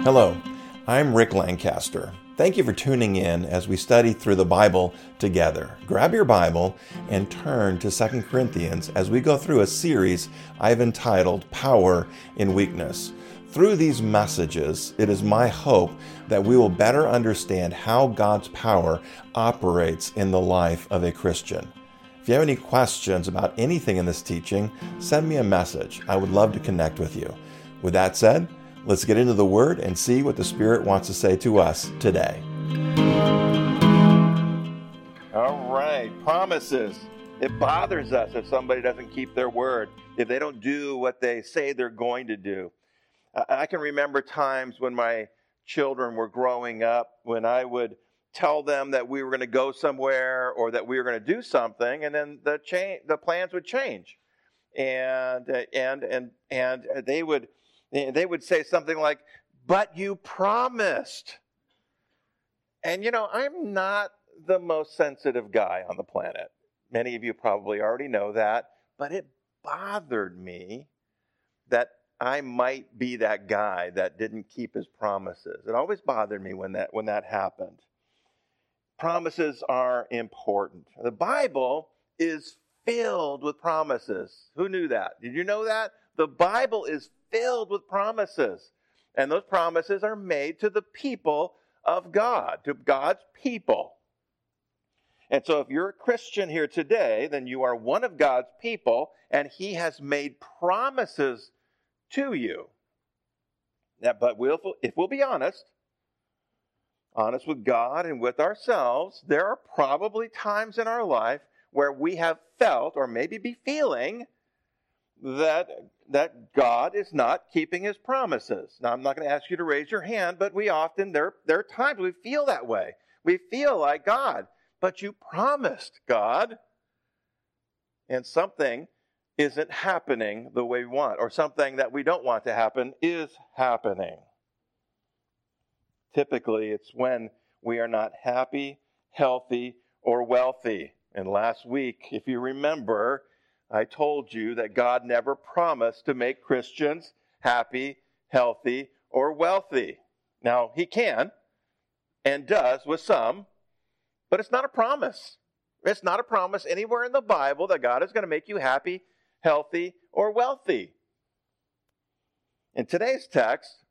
Hello, I'm Rick Lancaster. Thank you for tuning in as we study through the Bible together. Grab your Bible and turn to 2 Corinthians as we go through a series I've entitled Power in Weakness. Through these messages, it is my hope that we will better understand how God's power operates in the life of a Christian. If you have any questions about anything in this teaching, send me a message. I would love to connect with you. With that said, let's get into the Word and see what the Spirit wants to say to us today. All right, promises. It bothers us if somebody doesn't keep their word, if they don't do what they say they're going to do. I can remember times when my children were growing up when I would tell them that we were going to go somewhere or that we were going to do something, and then the plans would change, and they would say something like, "But you promised." And I'm not the most sensitive guy on the planet. Many of you probably already know that, but it bothered me that I might be that guy that didn't keep his promises. It always bothered me when that happened. Promises are important. The Bible is filled with promises. Who knew that? Did you know that? The Bible is filled with promises. And those promises are made to the people of God, to God's people. And so if you're a Christian here today, then you are one of God's people, and He has made promises to you. Now, but if we'll be honest with God and with ourselves, there are probably times in our life where we have felt, or maybe be feeling, that God is not keeping His promises. Now, I'm not going to ask you to raise your hand, but there are times we feel that way. We feel like, God, but you promised, God, and something isn't happening the way we want, or something that we don't want to happen is happening. Typically, it's when we are not happy, healthy, or wealthy. And last week, if you remember, I told you that God never promised to make Christians happy, healthy, or wealthy. Now, He can and does with some, but it's not a promise. It's not a promise anywhere in the Bible that God is going to make you happy, healthy, or wealthy. In today's text,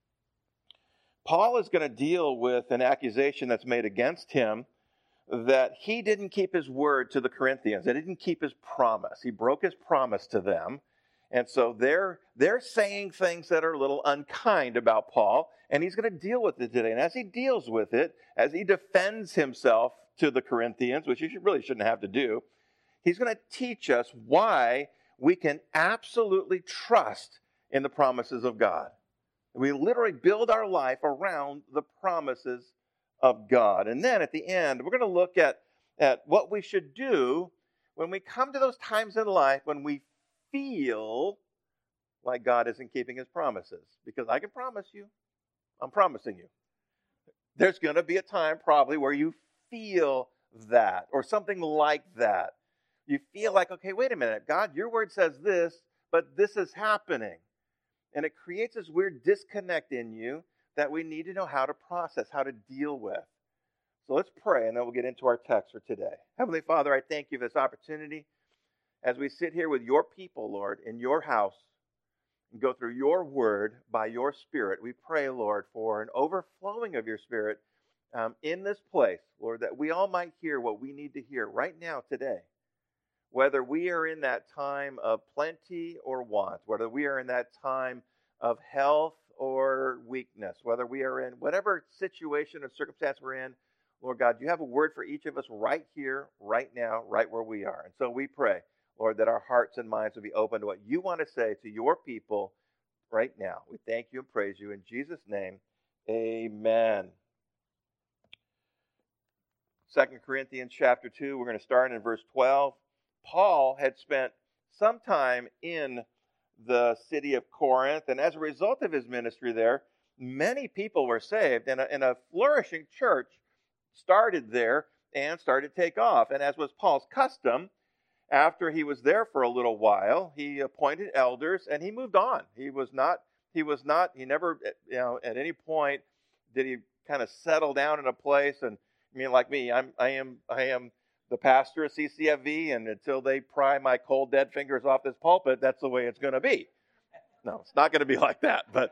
Paul is going to deal with an accusation that's made against him that he didn't keep his word to the Corinthians. He didn't keep his promise. He broke his promise to them. And so they're saying things that are a little unkind about Paul, and he's going to deal with it today. And as he deals with it, as he defends himself to the Corinthians, which he really shouldn't have to do, he's going to teach us why we can absolutely trust in the promises of God. We literally build our life around the promises of God. And then at the end, we're going to look at what we should do when we come to those times in life when we feel like God isn't keeping His promises. Because I can promise you, I'm promising you, there's going to be a time probably where you feel that or something like that. You feel like, okay, wait a minute, God, your word says this, but this is happening. And it creates this weird disconnect in you that we need to know how to process, how to deal with. So let's pray, and then we'll get into our text for today. Heavenly Father, I thank you for this opportunity as we sit here with your people, Lord, in your house, and go through your word by your Spirit. We pray, Lord, for an overflowing of your Spirit in this place, Lord, that we all might hear what we need to hear right now, today. Whether we are in that time of plenty or want, whether we are in that time of health or weakness, whether we are in whatever situation or circumstance we're in, Lord God, you have a word for each of us right here, right now, right where we are. And so we pray, Lord, that our hearts and minds will be open to what you want to say to your people right now. We thank you and praise you in Jesus' name. Amen. 2 Corinthians chapter 2, we're going to start in verse 12. Paul had spent some time in the city of Corinth, and as a result of his ministry there, many people were saved, and a flourishing church started there and started to take off. And as was Paul's custom, after he was there for a little while, he appointed elders, and he moved on. He He never, at any point did he kind of settle down in a place. And I mean, like me, I am the pastor of CCFV, and until they pry my cold dead fingers off this pulpit, that's the way it's going to be. No, it's not going to be like that, but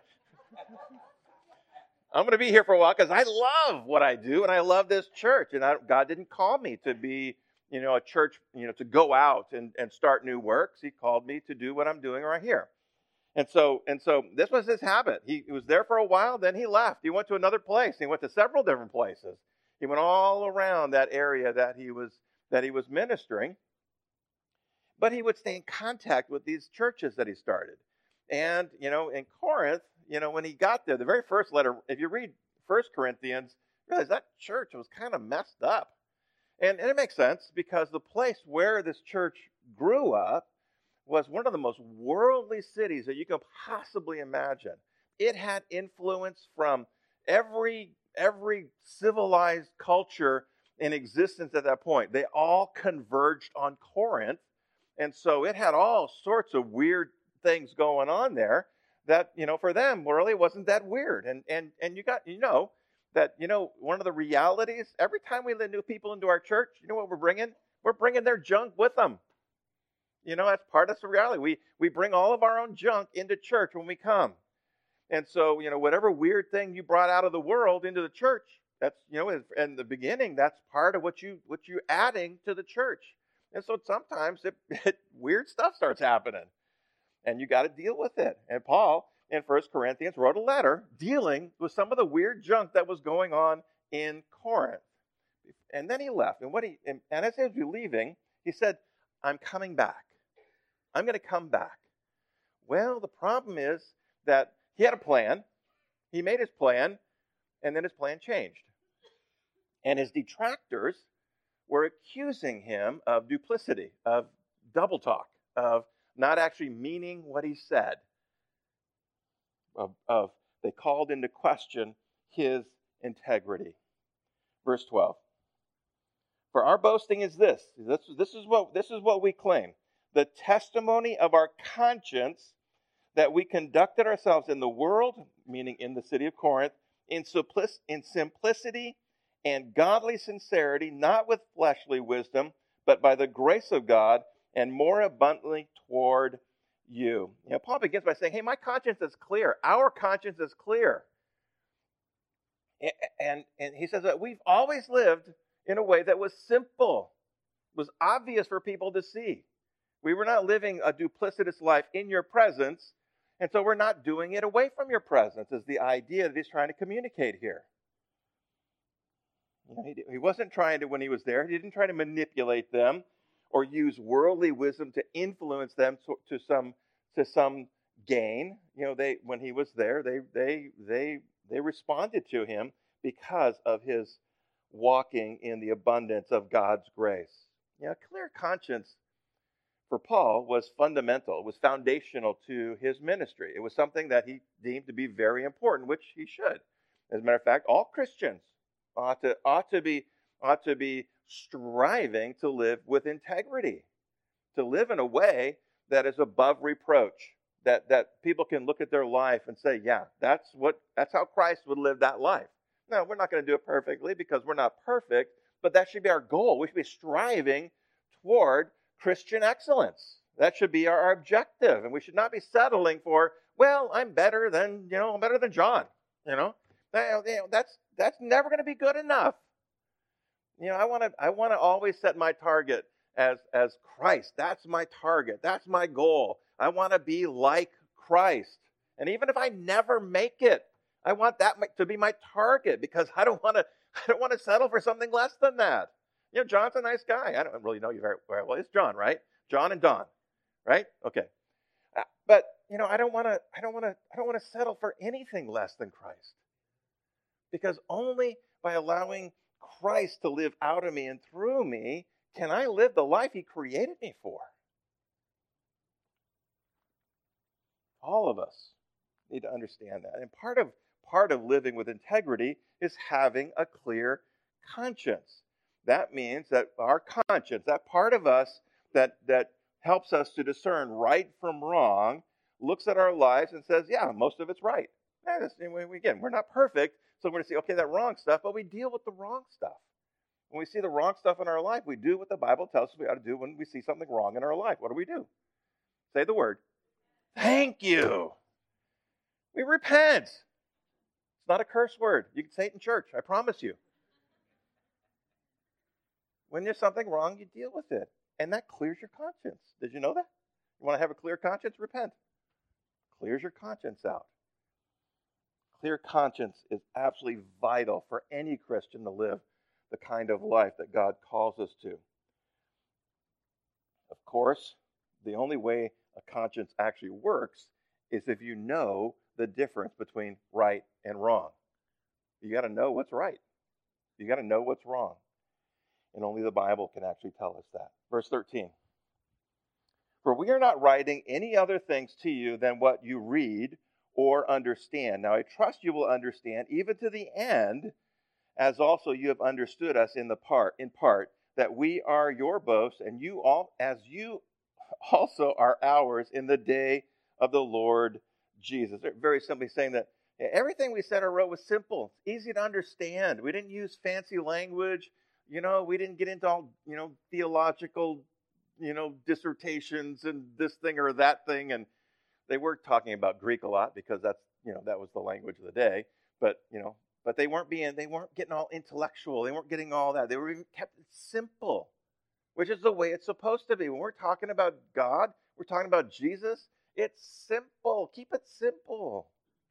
I'm going to be here for a while because I love what I do, and I love this church. And God didn't call me to be, a church, to go out and start new works. He called me to do what I'm doing right here. And so this was his habit. He was there for a while, then he left. He went to another place. He went to several different places. He went all around that area that he was ministering. But he would stay in contact with these churches that he started. And, in Corinth, when he got there, the very first letter, if you read 1 Corinthians, you realize that church was kind of messed up. And it makes sense because the place where this church grew up was one of the most worldly cities that you can possibly imagine. It had influence from every civilized culture in existence at that point. They all converged on Corinth. And so it had all sorts of weird things going on there that, for them really wasn't that weird. And you got, that, one of the realities, every time we let new people into our church, you know what we're bringing? We're bringing their junk with them. That's part of the reality. We bring all of our own junk into church when we come. And so, whatever weird thing you brought out of the world into the church, that's, in the beginning, that's part of what you're adding to the church. And so sometimes weird stuff starts happening, and you got to deal with it. And Paul, in 1 Corinthians, wrote a letter dealing with some of the weird junk that was going on in Corinth. And then he left. And as he was leaving, he said, I'm coming back. I'm going to come back. Well, the problem is that he had a plan. He made his plan, and then his plan changed. And his detractors were accusing him of duplicity, of double talk, of not actually meaning what he said. They called into question his integrity. Verse 12. For our boasting is this is what we claim. The testimony of our conscience that we conducted ourselves in the world, meaning in the city of Corinth, in simplicity and godly sincerity, not with fleshly wisdom, but by the grace of God, and more abundantly toward you. Paul begins by saying, hey, my conscience is clear. Our conscience is clear. And he says that we've always lived in a way that was simple, was obvious for people to see. We were not living a duplicitous life in your presence, and so we're not doing it away from your presence, is the idea that he's trying to communicate here. He wasn't trying to, when he was there, he didn't try to manipulate them or use worldly wisdom to influence them to some gain. When he was there, they responded to him because of his walking in the abundance of God's grace. A clear conscience for Paul was fundamental. It was foundational to his ministry. It was something that he deemed to be very important, which he should. As a matter of fact, all Christians ought to be striving to live with integrity, to live in a way that is above reproach, that people can look at their life and say, yeah, that's how Christ would live that life. Now, we're not going to do it perfectly because we're not perfect, but that should be our goal. We should be striving toward Christian excellence. That should be our objective, and we should not be settling for, well, I'm better than John. That's never going to be good enough. I want to always set my target as Christ. That's my target. That's my goal. I want to be like Christ. And even if I never make it, I want that to be my target because I don't want to settle for something less than that. John's a nice guy. I don't really know you very well. It's John, right? John and Don, right? Okay. But I don't want to settle for anything less than Christ. Because only by allowing Christ to live out of me and through me can I live the life he created me for. All of us need to understand that. And part of living with integrity is having a clear conscience. That means that our conscience, that part of us that helps us to discern right from wrong, looks at our lives and says, yeah, most of it's right. Again, we're not perfect, so we're going to say, okay, that wrong stuff, but we deal with the wrong stuff. When we see the wrong stuff in our life, we do what the Bible tells us we ought to do when we see something wrong in our life. What do? Say the word. Thank you. We repent. It's not a curse word. You can say it in church, I promise you. When there's something wrong, you deal with it. And that clears your conscience. Did you know that? You want to have a clear conscience? Repent. Clears your conscience out. Clear conscience is absolutely vital for any Christian to live the kind of life that God calls us to. Of course, the only way a conscience actually works is if you know the difference between right and wrong. You got to know what's right. You got to know what's wrong. And only the Bible can actually tell us that. Verse 13. For we are not writing any other things to you than what you read or understand. Now I trust you will understand even to the end, as also you have understood us in part, that we are your boast, and you also are ours in the day of the Lord Jesus. They're very simply saying that everything we said or wrote was simple. It's easy to understand. We didn't use fancy language. We didn't get into all, theological, dissertations and this thing or that thing. And they were talking about Greek a lot because that was the language of the day. But they weren't getting all intellectual. They weren't getting all that. They were even kept it simple, which is the way it's supposed to be. When we're talking about God, we're talking about Jesus. It's simple. Keep it simple.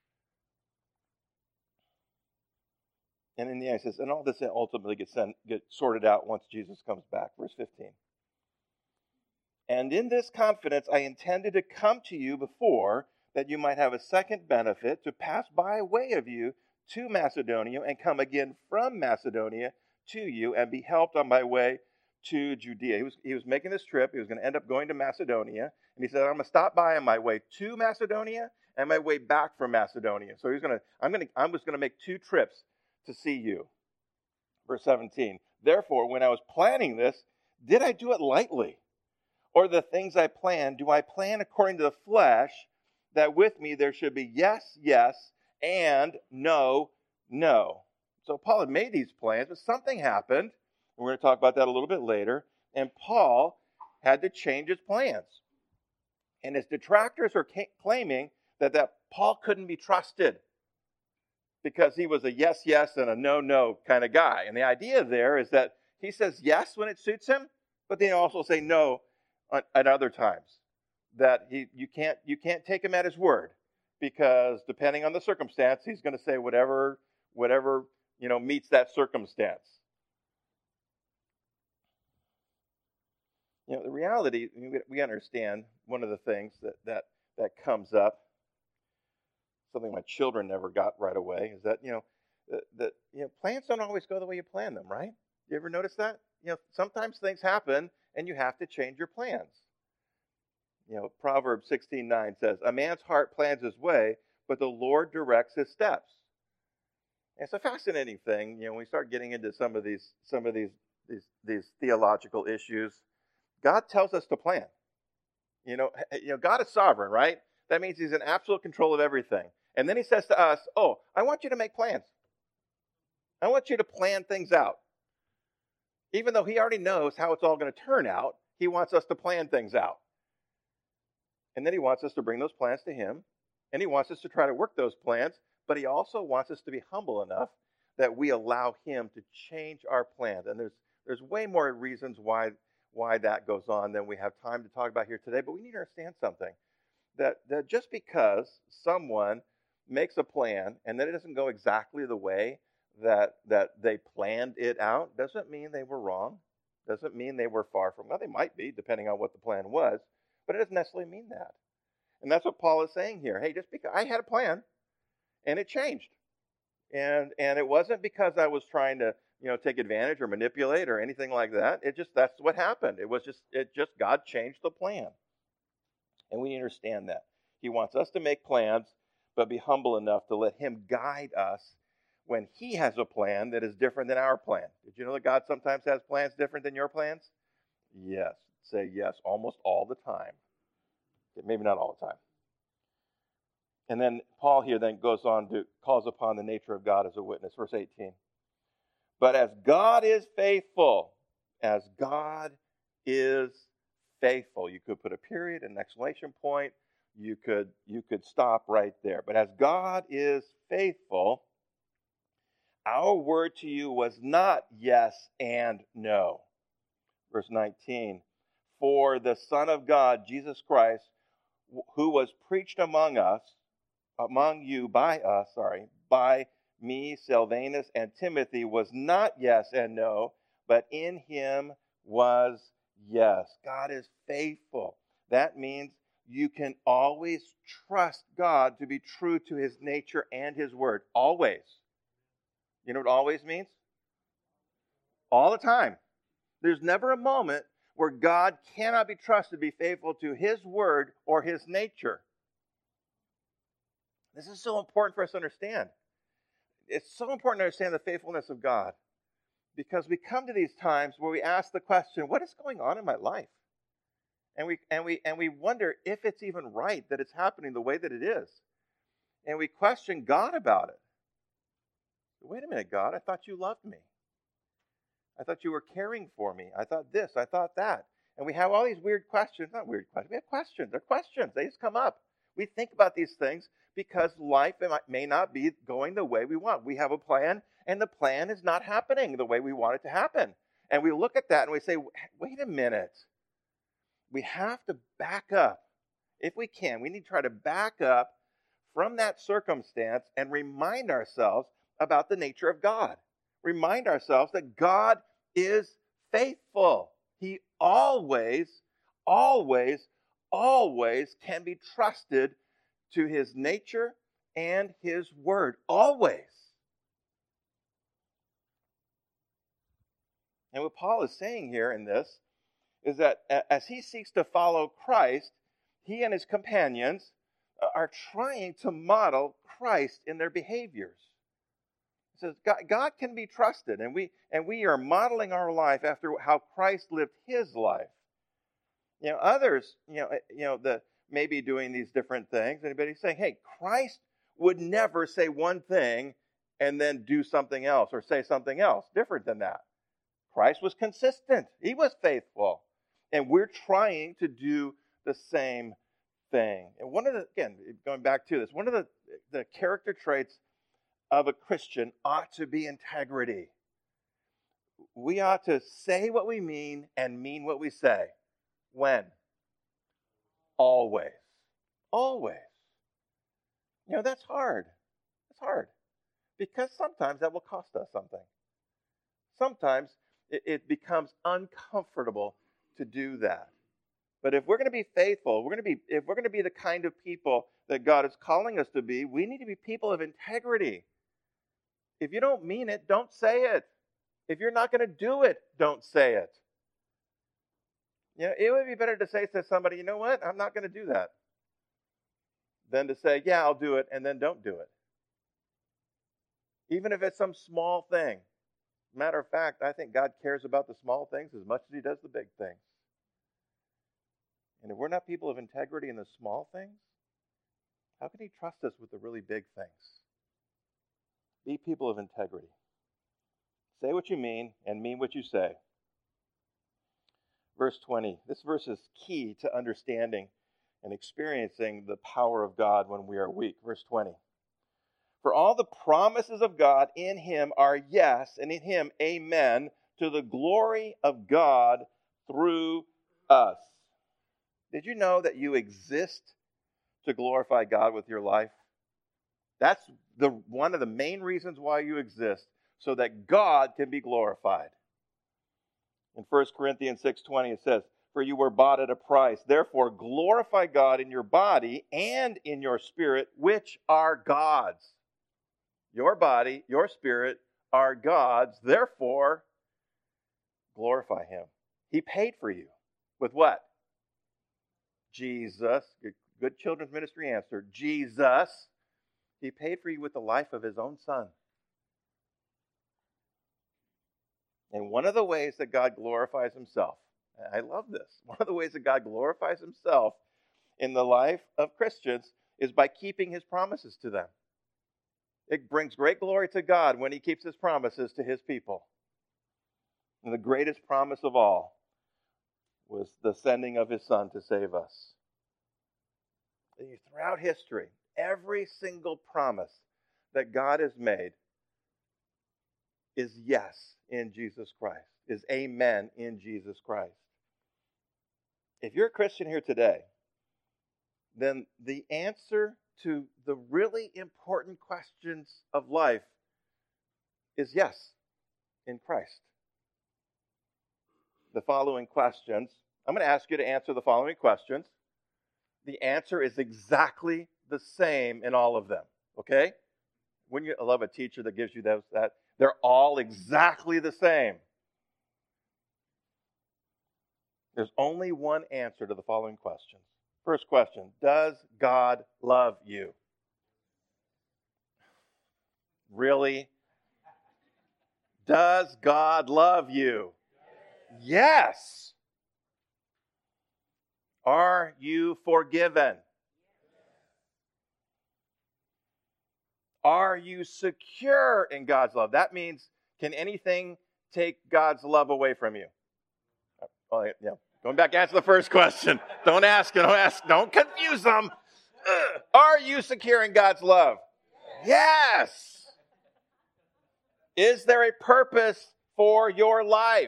And in the end, it says, and all this ultimately gets sorted out once Jesus comes back. Verse 15. And in this confidence, I intended to come to you before, that you might have a second benefit, to pass by way of you to Macedonia, and come again from Macedonia to you, and be helped on my way to Judea. He was making this trip. He was going to end up going to Macedonia. And he said, I'm going to stop by on my way to Macedonia and my way back from Macedonia. So I'm just going to make 2 trips to see you. Verse 17. Therefore, when I was planning this, did I do it lightly? Or the things I plan, do I plan according to the flesh, that with me there should be yes, yes, and no, no? So Paul had made these plans, but something happened. We're going to talk about that a little bit later. And Paul had to change his plans. And his detractors are claiming that Paul couldn't be trusted because he was a yes, yes, and a no, no kind of guy. And the idea there is that he says yes when it suits him, but then he also say no at other times. That you can't take him at his word, because depending on the circumstance, he's going to say whatever meets that circumstance. The reality, we understand one of the things that comes up, something my children never got right away, is that plans don't always go the way you plan them, right? You ever notice that? Sometimes things happen and you have to change your plans. Proverbs 16:9 says, "A man's heart plans his way, but the Lord directs his steps." And it's a fascinating thing, when we start getting into some of these theological issues. God tells us to plan. God is sovereign, right? That means he's in absolute control of everything. And then he says to us, "Oh, I want you to make plans. I want you to plan things out." Even though he already knows how it's all going to turn out, he wants us to plan things out. And then he wants us to bring those plans to him, and he wants us to try to work those plans, but he also wants us to be humble enough that we allow him to change our plans. And there's way more reasons why that goes on than we have time to talk about here today, but we need to understand something. That just because someone makes a plan and then it doesn't go exactly the way that they planned it out, doesn't mean they were wrong. Doesn't mean they were far from, well, they might be, depending on what the plan was, but it doesn't necessarily mean that. And that's what Paul is saying here. Hey, just because I had a plan and it changed. And it wasn't because I was trying to, take advantage or manipulate or anything like that. That's what happened. It just God changed the plan. And we understand that. He wants us to make plans, but be humble enough to let him guide us when he has a plan that is different than our plan. Did you know that God sometimes has plans different than your plans? Yes. Say yes almost all the time. Okay, maybe not all the time. And then Paul here then goes on to calls upon the nature of God as a witness. Verse 18. But as God is faithful, as God is faithful. You could put a period, an exclamation point. You could stop right there. But as God is faithful, our word to you was not yes and no. Verse 19. For the Son of God, Jesus Christ, who was preached among me, Silvanus, and Timothy, was not yes and no, but in him was yes. God is faithful. That means you can always trust God to be true to his nature and his word. Always. You know what always means? All the time. There's never a moment where God cannot be trusted to be faithful to his word or his nature. This is so important for us to understand. It's so important to understand the faithfulness of God, because we come to these times where we ask the question, what is going on in my life? And we wonder if it's even right that it's happening the way that it is. And we question God about it. Wait a minute, God, I thought you loved me. I thought you were caring for me. I thought this, I thought that. And we have all these weird questions. Not weird questions. We have questions. They're questions. They just come up. We think about these things because life may not be going the way we want. We have a plan, and the plan is not happening the way we want it to happen. And we look at that and we say, wait a minute. We have to back up. If we can, we need to try to back up from that circumstance and remind ourselves about the nature of God. Remind ourselves that God is faithful. He always, always, always can be trusted to his nature and his word. Always. And what Paul is saying here in this is that as he seeks to follow Christ, he and his companions are trying to model Christ in their behaviors. It says God can be trusted, and we are modeling our life after how Christ lived his life. Others, the maybe doing these different things. Anybody saying, hey, Christ would never say one thing and then do something else or say something else different than that. Christ was consistent. He was faithful. And we're trying to do the same thing. And going back to this, one of the character traits of a Christian ought to be integrity. We ought to say what we mean and mean what we say. When? Always. Always. That's hard. It's hard. Because sometimes that will cost us something. Sometimes it becomes uncomfortable to do that. But if we're going to be faithful, if we're going to be the kind of people that God is calling us to be, we need to be people of integrity. If you don't mean it, don't say it. If you're not going to do it, don't say it. It would be better to say to somebody, you know what, I'm not going to do that, than to say, yeah, I'll do it, and then don't do it. Even if it's some small thing. Matter of fact, I think God cares about the small things as much as he does the big things. And if we're not people of integrity in the small things, how can he trust us with the really big things? Be people of integrity. Say what you mean and mean what you say. Verse 20. This verse is key to understanding and experiencing the power of God when we are weak. Verse 20. For all the promises of God in him are yes, and in him amen, to the glory of God through us. Did you know that you exist to glorify God with your life? That's one of the main reasons why you exist, so that God can be glorified. In 1 Corinthians 6:20 it says, for you were bought at a price. Therefore glorify God in your body and in your spirit, which are God's. Your body, your spirit are God's. Therefore, glorify him. He paid for you. With what? Jesus. Good children's ministry answer. Jesus. He paid for you with the life of his own son. And one of the ways that God glorifies himself, I love this, one of the ways that God glorifies himself in the life of Christians is by keeping his promises to them. It brings great glory to God when he keeps his promises to his people. And the greatest promise of all was the sending of his Son to save us. Throughout history, every single promise that God has made is yes in Jesus Christ, is amen in Jesus Christ. If you're a Christian here today, then the answer to the really important questions of life is yes in Christ. The following questions, I'm going to ask you to answer the following questions. The answer is exactly the same in all of them, okay? Wouldn't you love a teacher that gives you that? They're all exactly the same. There's only one answer to the following questions. First question, does God love you? Really? Does God love you? Yes. Are you forgiven? Are you secure in God's love? That means, can anything take God's love away from you? Oh, yeah. Going back to answer the first question. Don't ask. Don't confuse them. Are you secure in God's love? Yes. Is there a purpose for your life?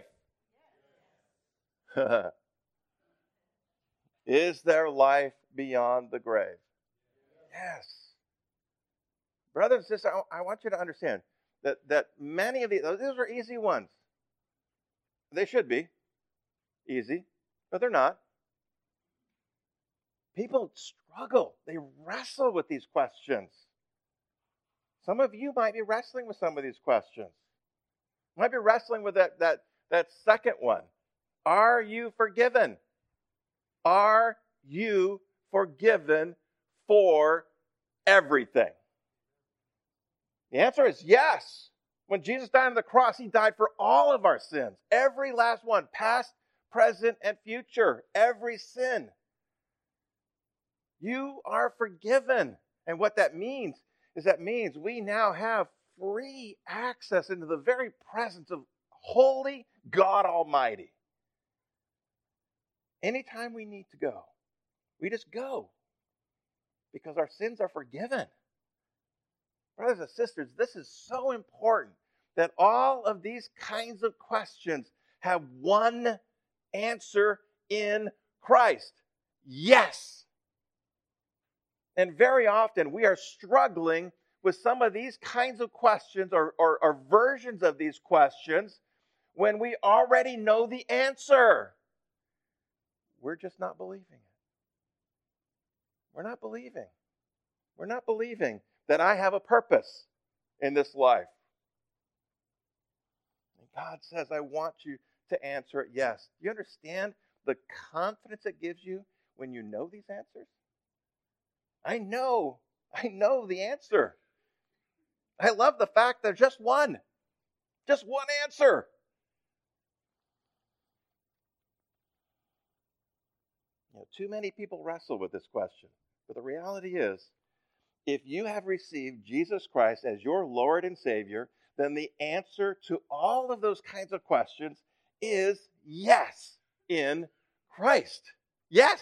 Is there life beyond the grave? Yes. Brothers and sisters, I want you to understand that many of these are easy ones. They should be easy, but they're not. People struggle. They wrestle with these questions. Some of you might be wrestling with some of these questions. You might be wrestling with that second one. Are you forgiven? Are you forgiven for everything? The answer is yes. When Jesus died on the cross, he died for all of our sins. Every last one, past, present, and future. Every sin. You are forgiven. And what that means is we now have free access into the very presence of holy God Almighty. Anytime we need to go, we just go because our sins are forgiven. Brothers and sisters, this is so important that all of these kinds of questions have one answer in Christ. Yes. And very often we are struggling with some of these kinds of questions or versions of these questions when we already know the answer. We're just not believing it. We're not believing. We're not believing that I have a purpose in this life. And God says, I want you to answer it yes. Do you understand the confidence it gives you when you know these answers? I know the answer. I love the fact there's just one answer. Too many people wrestle with this question. But the reality is, if you have received Jesus Christ as your Lord and Savior, then the answer to all of those kinds of questions is yes in Christ. Yes.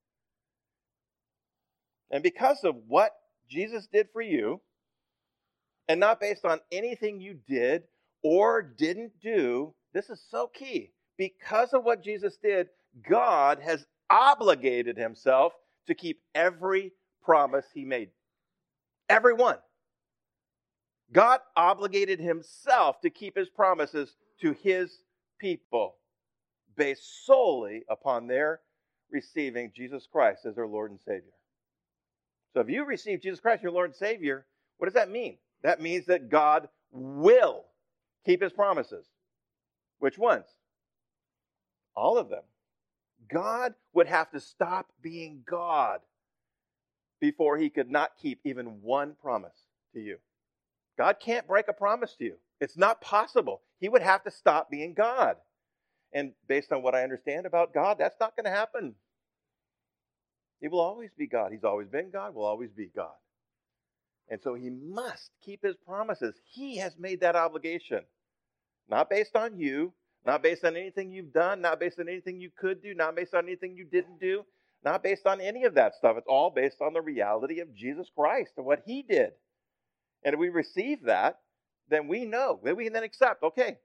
And because of what Jesus did for you, and not based on anything you did or didn't do, this is so key. Because of what Jesus did, God has obligated himself to keep every promise he made. Every one. God obligated himself to keep his promises to his people based solely upon their receiving Jesus Christ as their Lord and Savior. So if you receive Jesus Christ, your Lord and Savior, what does that mean? That means that God will keep his promises. Which ones? All of them. God would have to stop being God before he could not keep even one promise to you. God can't break a promise to you. It's not possible. He would have to stop being God. And based on what I understand about God, that's not going to happen. He will always be God. He's always been God, will always be God. And so he must keep his promises. He has made that obligation. Not based on you, not based on anything you've done, not based on anything you could do, not based on anything you didn't do, not based on any of that stuff. It's all based on the reality of Jesus Christ and what he did. And if we receive that, then we know, then we can then accept, okay,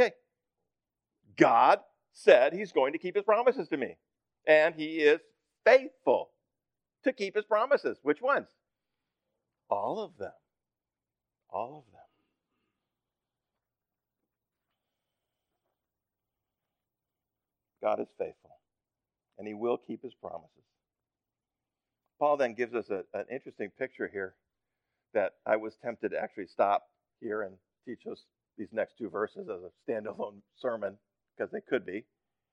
God said he's going to keep his promises to me. And he is faithful to keep his promises. Which ones? All of them. All of them. God is faithful, and he will keep his promises. Paul then gives us an interesting picture here that I was tempted to actually stop here and teach us these next two verses as a standalone sermon, because they could be,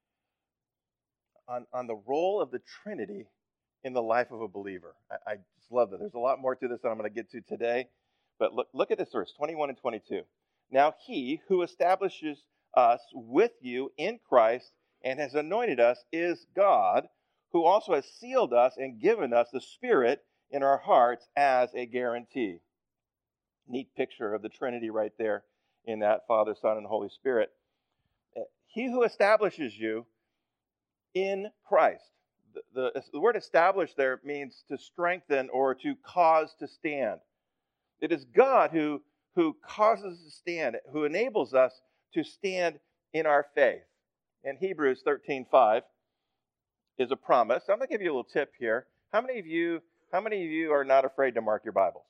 on the role of the Trinity in the life of a believer. I just love that. There's a lot more to this than I'm going to get to today, but look at this verse, 21 and 22. Now he who establishes us with you in Christ and has anointed us is God, who also has sealed us and given us the Spirit in our hearts as a guarantee. Neat picture of the Trinity right there in that Father, Son, and Holy Spirit. He who establishes you in Christ. The word establish there means to strengthen or to cause to stand. It is God who causes us to stand, who enables us to stand in our faith. And Hebrews 13:5 is a promise. I'm going to give you a little tip here. How many of you are not afraid to mark your Bibles?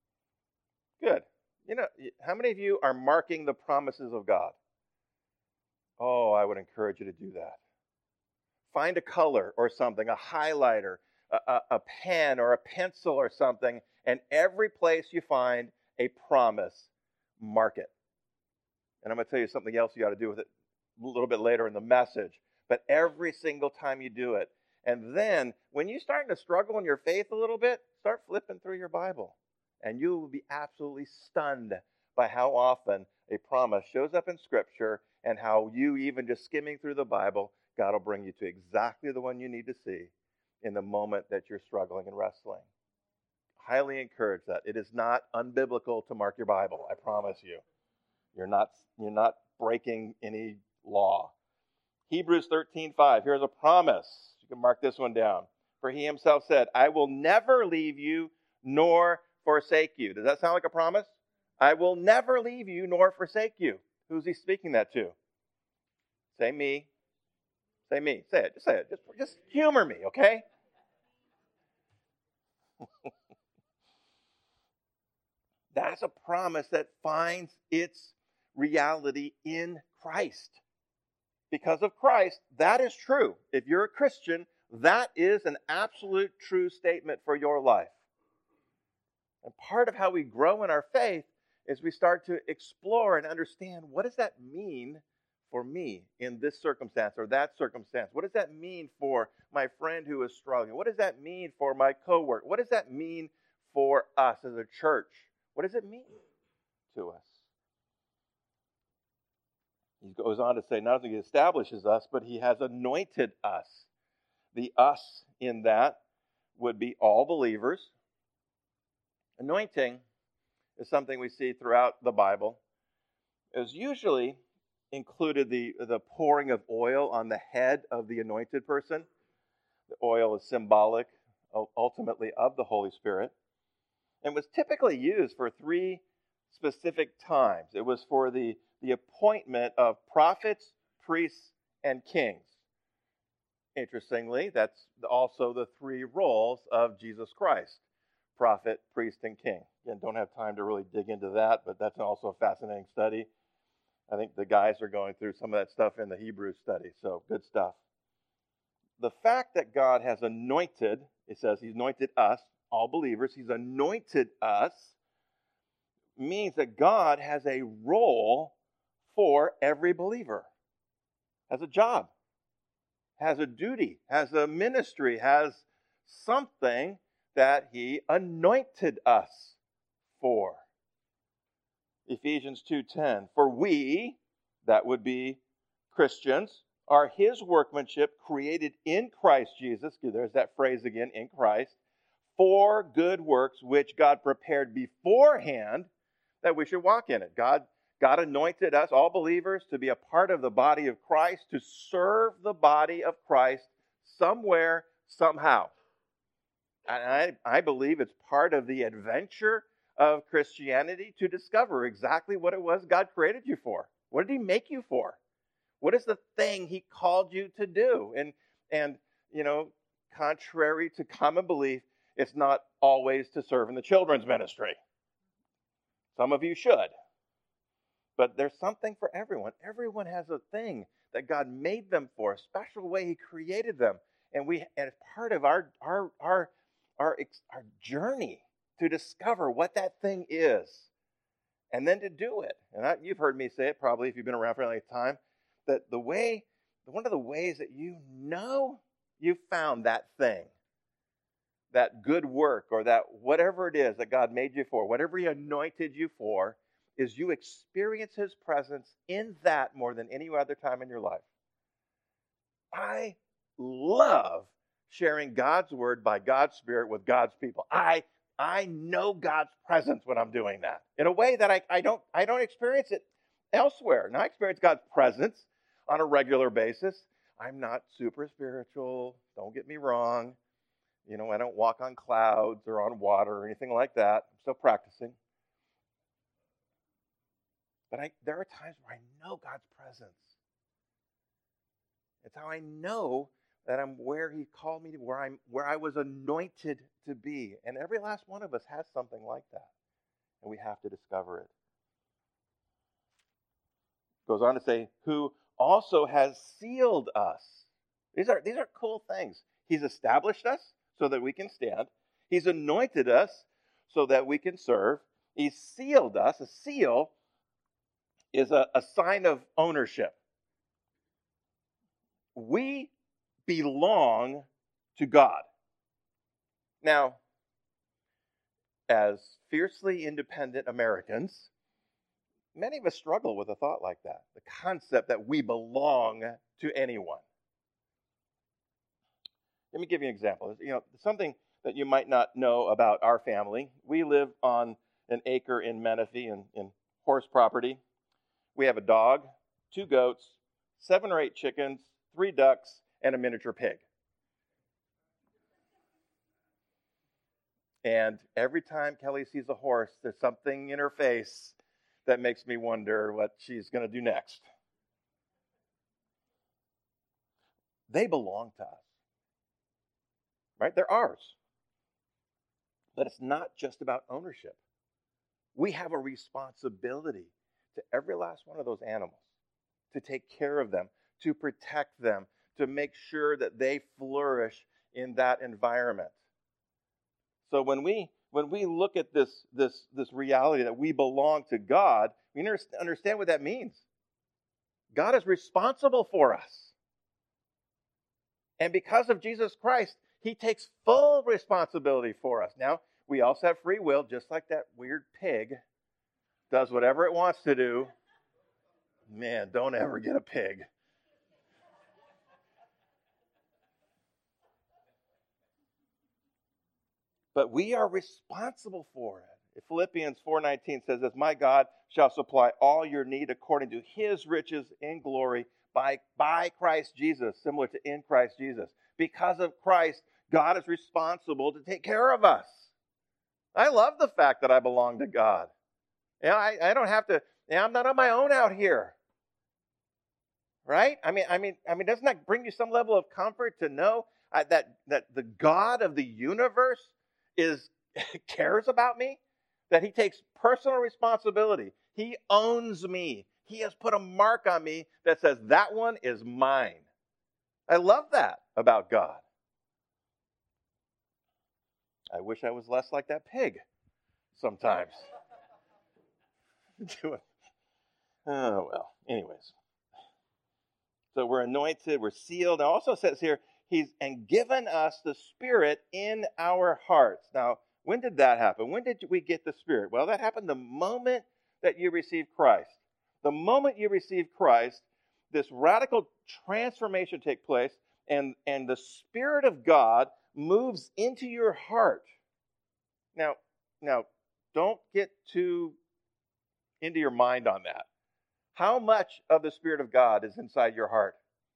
Good. You know, how many of you are marking the promises of God? Oh, I would encourage you to do that. Find a color or something, a highlighter, a pen or a pencil or something, and every place you find a promise, mark it. And I'm going to tell you something else you ought to do with it a little bit later in the message. But every single time you do it. And then, when you're starting to struggle in your faith a little bit, start flipping through your Bible. And you will be absolutely stunned by how often a promise shows up in Scripture and how you, even just skimming through the Bible, God will bring you to exactly the one you need to see in the moment that you're struggling and wrestling. Highly encourage that. It is not unbiblical to mark your Bible, I promise you. You're not breaking any law. Hebrews 13:5. Here's a promise. You can mark this one down. For he himself said, I will never leave you nor forsake you. Does that sound like a promise? I will never leave you nor forsake you. Who's he speaking that to? Say me. Say me. Say it. Just say it. Just humor me, okay? That's a promise that finds its reality in Christ. Because of Christ, that is true. If you're a Christian, that is an absolute true statement for your life. And part of how we grow in our faith is we start to explore and understand, what does that mean for me in this circumstance or that circumstance? What does that mean for my friend who is struggling? What does that mean for my coworker? What does that mean for us as a church? What does it mean to us? He goes on to say, not only he establishes us, but he has anointed us. The us in that would be all believers. Anointing is something we see throughout the Bible. It was usually included the pouring of oil on the head of the anointed person. The oil is symbolic, ultimately, of the Holy Spirit. And was typically used for three specific times. It was for the appointment of prophets, priests, and kings. Interestingly, that's also the three roles of Jesus Christ: prophet, priest, and king. Again, don't have time to really dig into that, but that's also a fascinating study. I think the guys are going through some of that stuff in the Hebrew study, so good stuff. The fact that God has anointed, it says he's anointed us, all believers, he's anointed us, means that God has a role for every believer. Has a job, has a duty, has a ministry, has something that he anointed us for. Ephesians 2:10, for we, that would be Christians, are his workmanship created in Christ Jesus. There's that phrase again, in Christ, for good works which God prepared beforehand that we should walk in it. God anointed us, all believers, to be a part of the body of Christ, to serve the body of Christ somewhere, somehow. And I believe it's part of the adventure of Christianity to discover exactly what it was God created you for. What did he make you for? What is the thing he called you to do? And contrary to common belief, it's not always to serve in the children's ministry. Some of you should. But there's something for everyone. Everyone has a thing that God made them for, a special way he created them. And it's part of our journey to discover what that thing is and then to do it. And you've heard me say it probably if you've been around for any time, that one of the ways that you found that thing, that good work, or that whatever it is that God made you for, whatever he anointed you for, is you experience his presence in that more than any other time in your life. I love sharing God's word by God's Spirit with God's people. I know God's presence when I'm doing that in a way that I don't experience it elsewhere. Now, I experience God's presence on a regular basis. I'm not super spiritual. Don't get me wrong. I don't walk on clouds or on water or anything like that. I'm still practicing. But there are times where I know God's presence. It's how I know that I'm where he called me to, where I was anointed to be. And every last one of us has something like that. And we have to discover it. Goes on to say, who also has sealed us. These are cool things. He's established us so that we can stand. He's anointed us so that we can serve. He's sealed us. A seal is a sign of ownership. We belong to God. Now, as fiercely independent Americans, many of us struggle with a thought like that, the concept that we belong to anyone. Let me give you an example. Something that you might not know about our family. We live on an acre in Menifee in horse property. We have a dog, 2 goats, 7 or 8 chickens, 3 ducks, and a miniature pig. And every time Kelly sees a horse, there's something in her face that makes me wonder what she's going to do next. They belong to us, right? They're ours. But it's not just about ownership. We have a responsibility to every last one of those animals, to take care of them, to protect them, to make sure that they flourish in that environment. So when we look at this reality that we belong to God, we understand what that means. God is responsible for us. And because of Jesus Christ, he takes full responsibility for us. Now, we also have free will, just like that weird pig does whatever it wants to do. Man, don't ever get a pig. But we are responsible for it. Philippians 4:19 says this, my God shall supply all your need according to his riches in glory by Christ Jesus, similar to in Christ Jesus. Because of Christ, God is responsible to take care of us. I love the fact that I belong to God. I don't have to, I'm not on my own out here. Right? I mean, doesn't that bring you some level of comfort to know that the God of the universe cares about me? That he takes personal responsibility. He owns me. He has put a mark on me that says that one is mine. I love that about God. I wish I was less like that pig sometimes. Oh, well, anyways. So we're anointed, we're sealed. It also says here, he's given us the Spirit in our hearts. Now, when did that happen? When did we get the Spirit? Well, that happened the moment that you received Christ. The moment you received Christ, this radical transformation take place, and the Spirit of God moves into your heart. Now, don't get too into your mind on that. How much of the Spirit of God is inside your heart?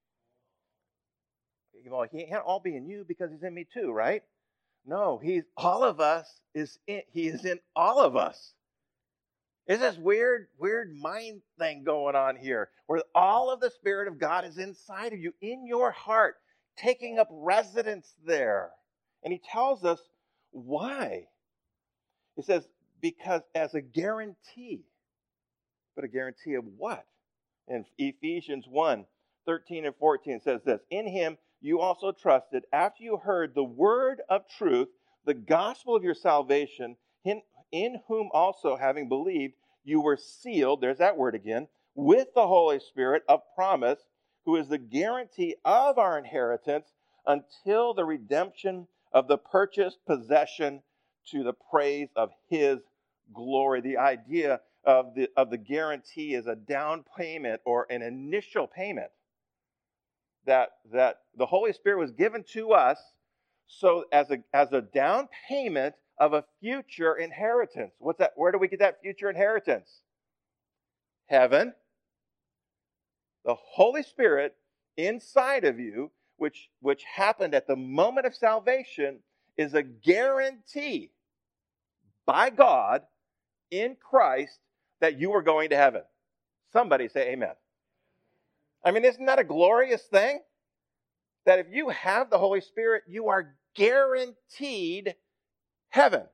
Well, he can't all be in you because he's in me too, right? No, he is in all of us. There's this weird mind thing going on here where all of the Spirit of God is inside of you, in your heart, taking up residence there. And he tells us why. He says, because as a guarantee. But a guarantee of what? In Ephesians 1:13 and 14 it says this, in him you also trusted after you heard the word of truth, the gospel of your salvation, in whom also, having believed, you were sealed, there's that word again, with the Holy Spirit of promise, who is the guarantee of our inheritance until the redemption of the purchased possession to the praise of his glory. The idea of the guarantee is a down payment or an initial payment that the Holy Spirit was given to us so as a down payment of a future inheritance. What's that? Where do we get that future inheritance? Heaven. The Holy Spirit inside of you, which happened at the moment of salvation, is a guarantee by God in Christ that you are going to heaven. Somebody say amen. I mean, isn't that a glorious thing? That if you have the Holy Spirit, you are guaranteed heaven.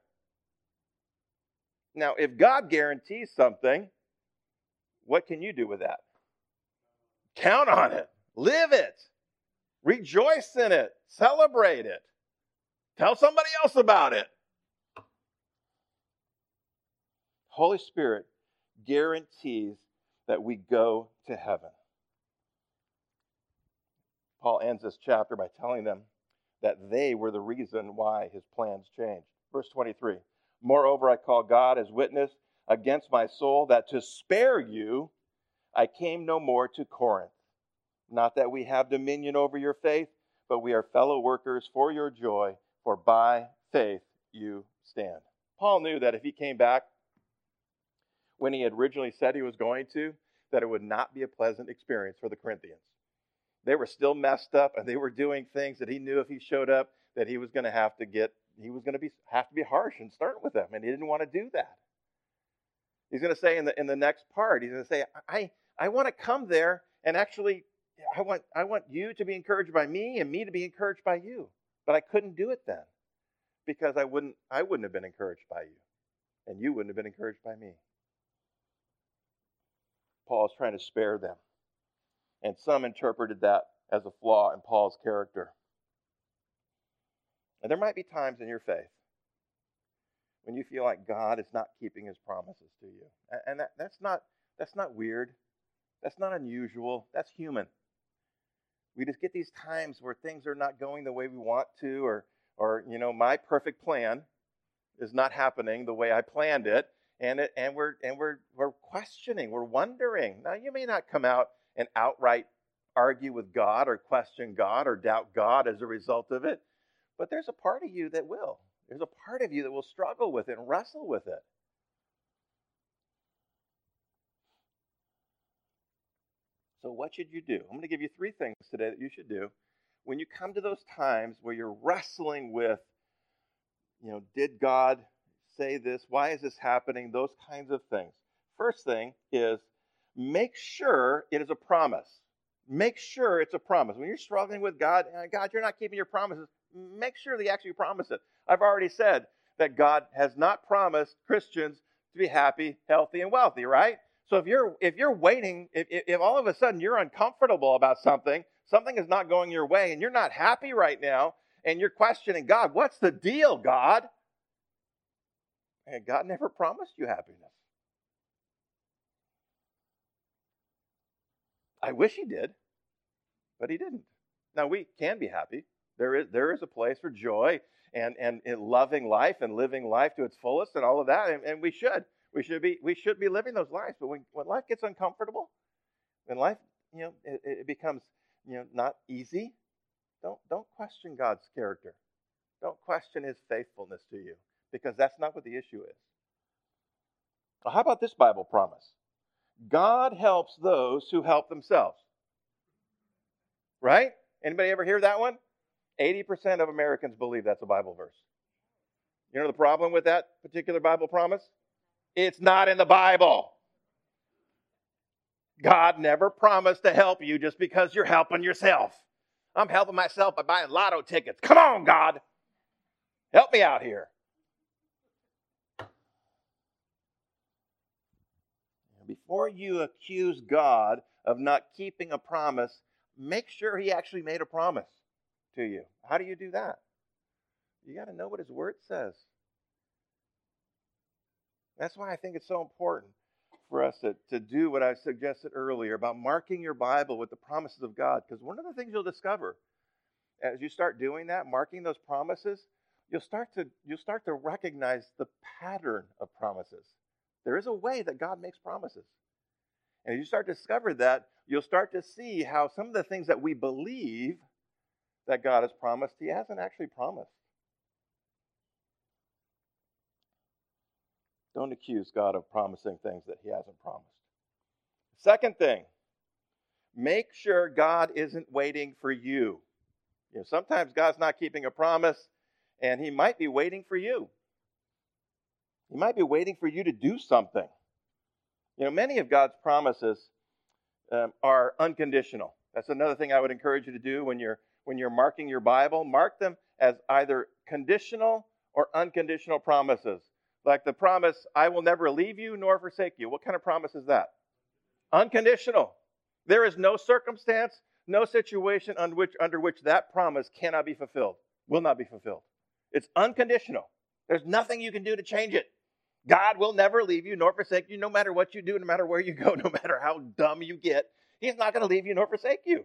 Now, if God guarantees something, what can you do with that? Count on it. Live it. Rejoice in it. Celebrate it. Tell somebody else about it. Holy Spirit guarantees that we go to heaven. Paul ends this chapter by telling them that they were the reason why his plans changed. Verse 23, moreover, I call God as witness against my soul that to spare you, I came no more to Corinth. Not that we have dominion over your faith, but we are fellow workers for your joy, for by faith you stand. Paul knew that if he came back when he had originally said he was going to, that it would not be a pleasant experience for the Corinthians. They were still messed up, and they were doing things that he knew if he showed up that he was going to have to be harsh and stern with them, and he didn't want to do that. He's going to say in the next part, he's going to say, I want to come there, and actually, I want you to be encouraged by me, and me to be encouraged by you. But I couldn't do it then, because I wouldn't have been encouraged by you, and you wouldn't have been encouraged by me. Paul is trying to spare them. And some interpreted that as a flaw in Paul's character. And there might be times in your faith when you feel like God is not keeping his promises to you. And that's not weird. That's not unusual. That's human. We just get these times where things are not going the way we want to, or my perfect plan is not happening the way I planned it. And we're questioning, we're wondering. Now, you may not come out and outright argue with God or question God or doubt God as a result of it, but there's a part of you that will. There's a part of you that will struggle with it and wrestle with it. So what should you do? I'm going to give you 3 things today that you should do when you come to those times where you're wrestling with, did God say this? Why is this happening? Those kinds of things. First thing is, make sure it is a promise. Make sure it's a promise. When you're struggling with God, you're not keeping your promises, make sure they actually promise it. I've already said that God has not promised Christians to be happy, healthy, and wealthy, right? So if you're waiting, if all of a sudden you're uncomfortable about something is not going your way, and you're not happy right now, and you're questioning God, what's the deal, God? And God never promised you happiness. I wish he did, but he didn't. Now, we can be happy. There is a place for joy and in loving life and living life to its fullest and all of that, and we should. We should be living those lives. But when life gets uncomfortable, when life it becomes, not easy. Don't question God's character. Don't question his faithfulness to you, because that's not what the issue is. Well, how about this Bible promise? God helps those who help themselves. Right? Anybody ever hear that one? 80% of Americans believe that's a Bible verse. You know the problem with that particular Bible promise? It's not in the Bible. God never promised to help you just because you're helping yourself. I'm helping myself by buying lotto tickets. Come on, God. Help me out here. Before you accuse God of not keeping a promise, make sure he actually made a promise to you. How do you do that? You got to know what his word says. That's why I think it's so important for us to do what I suggested earlier about marking your Bible with the promises of God. Because one of the things you'll discover as you start doing that, marking those promises, you'll start to recognize the pattern of promises. There is a way that God makes promises. And as you start to discover that, you'll start to see how some of the things that we believe that God has promised, he hasn't actually promised. Don't accuse God of promising things that he hasn't promised. Second thing, make sure God isn't waiting for you. Sometimes God's not keeping a promise, and he might be waiting for you. He might be waiting for you to do something. Many of God's promises are unconditional. That's another thing I would encourage you to do when you're marking your Bible. Mark them as either conditional or unconditional promises. Like the promise, I will never leave you nor forsake you. What kind of promise is that? Unconditional. There is no circumstance, no situation under which that promise cannot be fulfilled, will not be fulfilled. It's unconditional. There's nothing you can do to change it. God will never leave you nor forsake you, no matter what you do, no matter where you go, no matter how dumb you get. He's not going to leave you nor forsake you.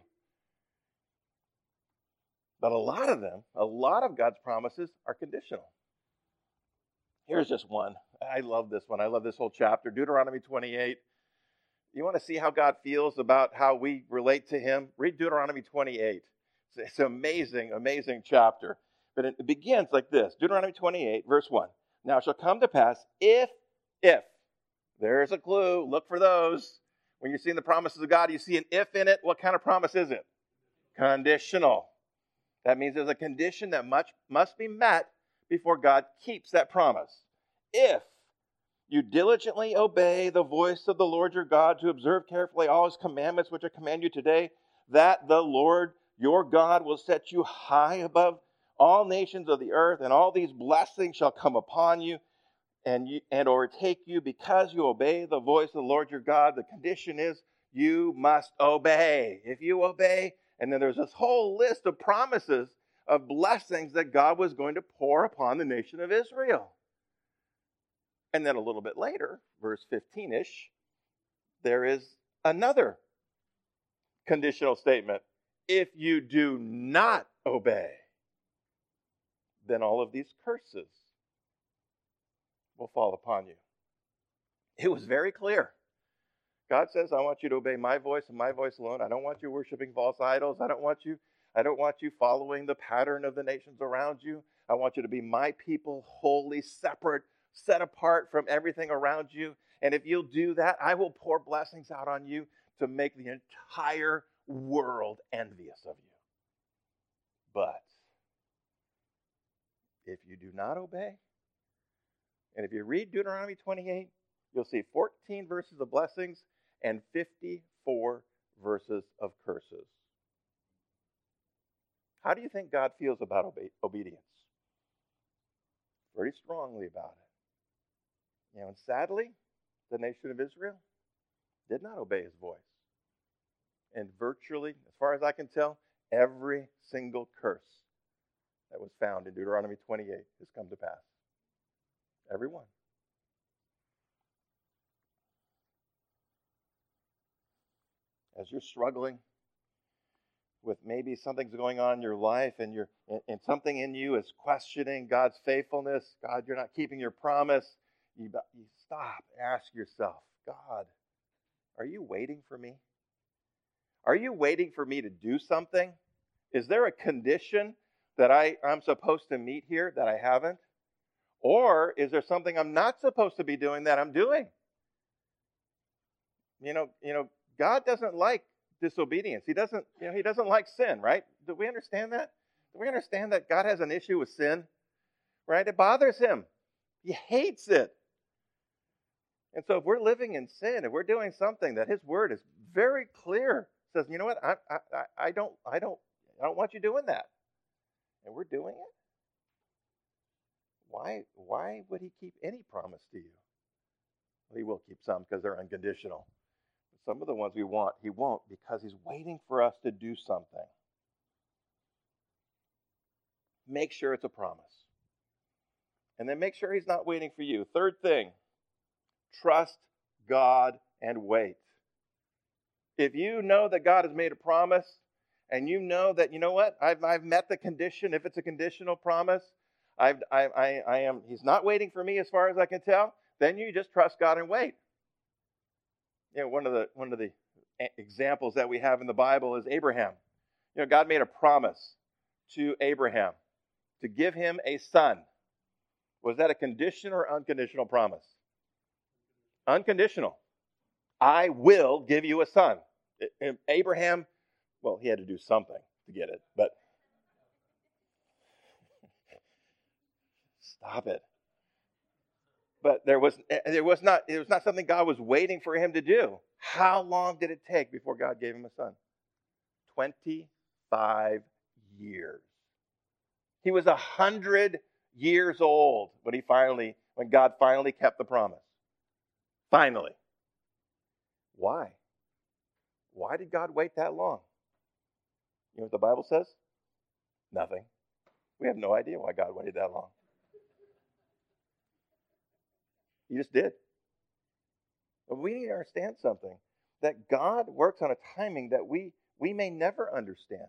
But a lot of God's promises are conditional. Here's just one. I love this one. I love this whole chapter. Deuteronomy 28. You want to see how God feels about how we relate to him? Read Deuteronomy 28. It's an amazing, amazing chapter. But it begins like this. Deuteronomy 28, verse 1. Now it shall come to pass if, there's a clue, look for those. When you're seeing the promises of God, you see an if in it. What kind of promise is it? Conditional. That means there's a condition that must be met before God keeps that promise. If you diligently obey the voice of the Lord your God to observe carefully all his commandments which I command you today, that the Lord your God will set you high above all nations of the earth, and all these blessings shall come upon you and overtake you because you obey the voice of the Lord your God. The condition is you must obey. If you obey, and then there's this whole list of promises of blessings that God was going to pour upon the nation of Israel. And then a little bit later, verse 15-ish, there is another conditional statement. If you do not obey, then all of these curses will fall upon you. It was very clear. God says, I want you to obey my voice and my voice alone. I don't want you worshiping false idols. I don't want you following the pattern of the nations around you. I want you to be my people, holy, separate, set apart from everything around you. And if you'll do that, I will pour blessings out on you to make the entire world envious of you. But if you do not obey, and if you read Deuteronomy 28, you'll see 14 verses of blessings and 54 verses of curses. How do you think God feels about obedience? Very strongly about it. And sadly, the nation of Israel did not obey his voice. And virtually, as far as I can tell, every single curse that was found in Deuteronomy 28 has come to pass. Every one. As you're struggling with maybe something's going on in your life and something in you is questioning God's faithfulness, God, you're not keeping your promise, you stop, ask yourself, God, are you waiting for me? Are you waiting for me to do something? Is there a condition that I'm supposed to meet here that I haven't? Or is there something I'm not supposed to be doing that I'm doing? God doesn't like disobedience. He doesn't like sin, right? Do we understand that? Do we understand that God has an issue with sin? Right? It bothers him. He hates it. And so if we're living in sin, if we're doing something that his word is very clear, says, you know what, I don't want you doing that. And we're doing it. Why would he keep any promise to you? Well, he will keep some because they're unconditional. Some of the ones we want, he won't, because he's waiting for us to do something. Make sure it's a promise. And then make sure he's not waiting for you. Third thing, trust God and wait. If you know that God has made a promise, and you know that, you know what, I've met the condition, if it's a conditional promise, he's not waiting for me as far as I can tell, then you just trust God and wait. One of the examples that we have in the Bible is Abraham. God made a promise to Abraham to give him a son. Was that a condition or unconditional promise? Unconditional. I will give you a son. Abraham, well, he had to do something to get it, but stop it. But it was not something God was waiting for him to do. How long did it take before God gave him a son? 25 years. He was 100 years old when God finally kept the promise. Finally. Why? Why did God wait that long? You know what the Bible says? Nothing. We have no idea why God waited that long. He just did. But we need to understand something, that God works on a timing that we may never understand.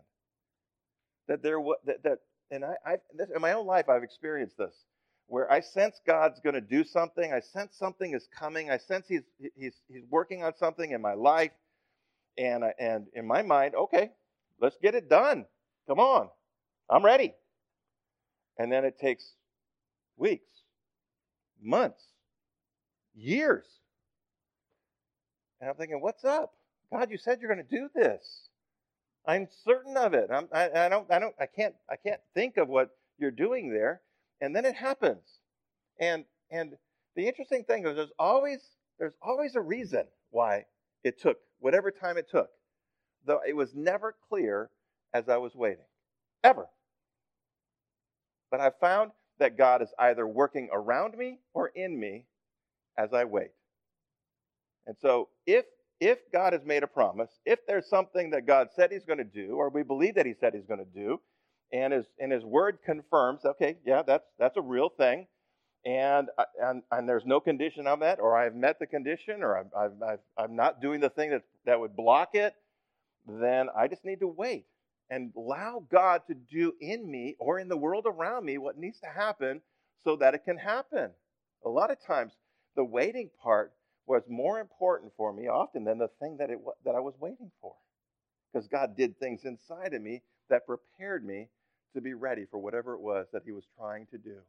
In my own life, I've experienced this, where I sense God's going to do something. I sense something is coming. I sense He's working on something in my life, and in my mind, okay, let's get it done. Come on, I'm ready. And then it takes weeks, months, years. And I'm thinking, what's up? God, you said you're going to do this. I'm certain of it. I can't think of what you're doing there. And then it happens. And the interesting thing is there's always a reason why it took whatever time it took. Though it was never clear as I was waiting. Ever. But I found that God is either working around me or in me as I wait. And so if God has made a promise, if there's something that God said he's going to do, or we believe that he said he's going to do, and his word confirms, okay, yeah, that's a real thing, and there's no condition on that, or I've met the condition, or I'm not doing the thing that would block it, then I just need to wait and allow God to do in me or in the world around me what needs to happen so that it can happen. A lot of times, the waiting part was more important for me often than the thing that I was waiting for. Because God did things inside of me that prepared me to be ready for whatever it was that he was trying to do.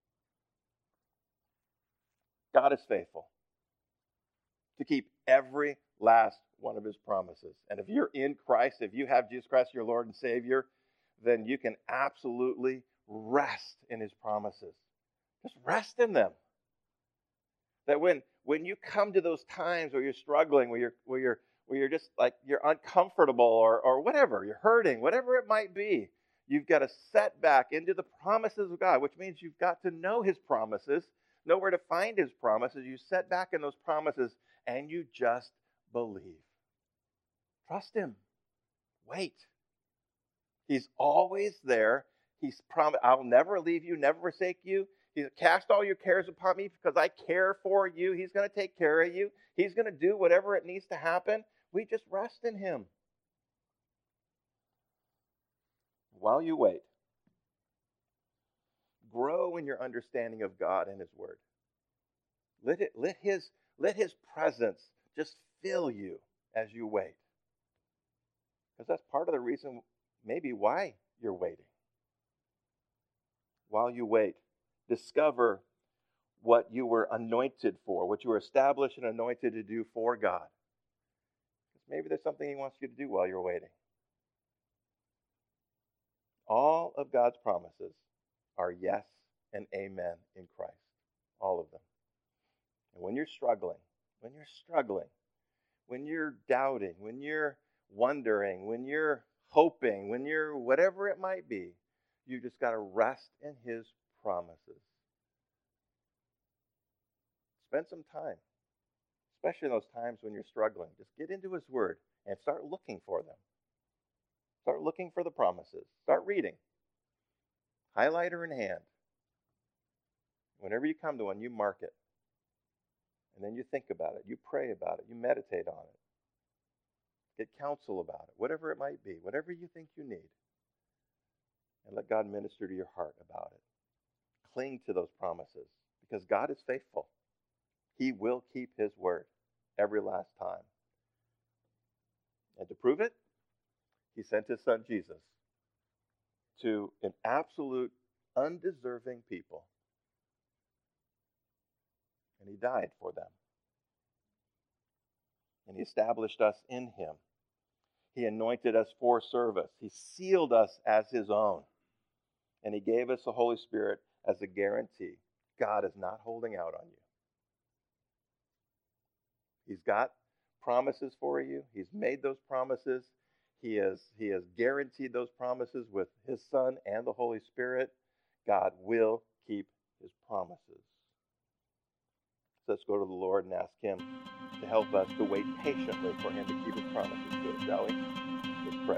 God is faithful to keep every last one of his promises. And if you're in Christ, if you have Jesus Christ, your Lord and Savior, then you can absolutely rest in his promises. Just rest in them. That when you come to those times where you're struggling, where you're just like you're uncomfortable or whatever, you're hurting, whatever it might be, you've got to set back into the promises of God, which means you've got to know his promises, know where to find his promises. You set back in those promises and you just believe. Trust him. Wait. He's always there. He's promised, I'll never leave you, never forsake you. He's cast all your cares upon me because I care for you. He's going to take care of you. He's going to do whatever it needs to happen. We just rest in him. While you wait, grow in your understanding of God and his word. Let his presence just fill you as you wait. Because that's part of the reason maybe why you're waiting. While you wait, discover what you were anointed for, what you were established and anointed to do for God. Maybe there's something He wants you to do while you're waiting. All of God's promises are yes and amen in Christ. All of them. And when you're struggling, when you're doubting, when you're wondering, when you're hoping, when you're whatever it might be, you just got to rest in His promises. Spend some time, especially in those times when you're struggling. Just get into His Word and start looking for them. Start looking for the promises. Start reading. Highlighter in hand. Whenever you come to one, you mark it. And then you think about it. You pray about it. You meditate on it. Get counsel about it. Whatever it might be. Whatever you think you need. And let God minister to your heart about it. Cling to those promises. Because God is faithful. He will keep His word every last time. And to prove it, He sent His Son Jesus to an absolute undeserving people. And He died for them. And He established us in Him. He anointed us for service. He sealed us as His own. And He gave us the Holy Spirit as a guarantee. God is not holding out on you. He's got promises for you. He's made those promises. He has guaranteed those promises with His Son and the Holy Spirit. God will keep His promises. So let's go to the Lord and ask Him to help us to wait patiently for Him to keep His promises to us, shall we? Let's pray.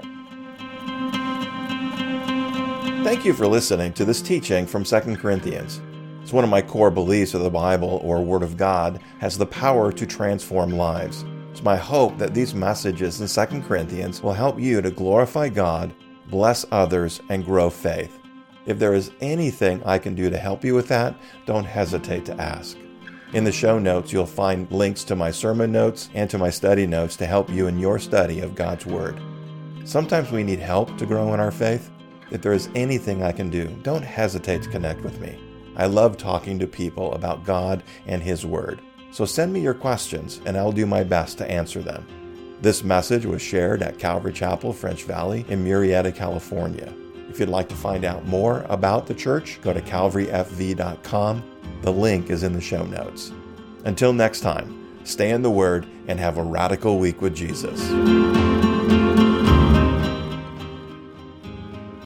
Thank you for listening to this teaching from 2 Corinthians. It's one of my core beliefs that the Bible, or Word of God, has the power to transform lives. It's my hope that these messages in 2 Corinthians will help you to glorify God, bless others, and grow faith. If there is anything I can do to help you with that, don't hesitate to ask. In the show notes, you'll find links to my sermon notes and to my study notes to help you in your study of God's Word. Sometimes we need help to grow in our faith. If there is anything I can do, don't hesitate to connect with me. I love talking to people about God and His Word. So send me your questions, and I'll do my best to answer them. This message was shared at Calvary Chapel, French Valley in Murrieta, California. If you'd like to find out more about the church, go to calvaryfv.com. The link is in the show notes. Until next time, stay in the Word and have a radical week with Jesus.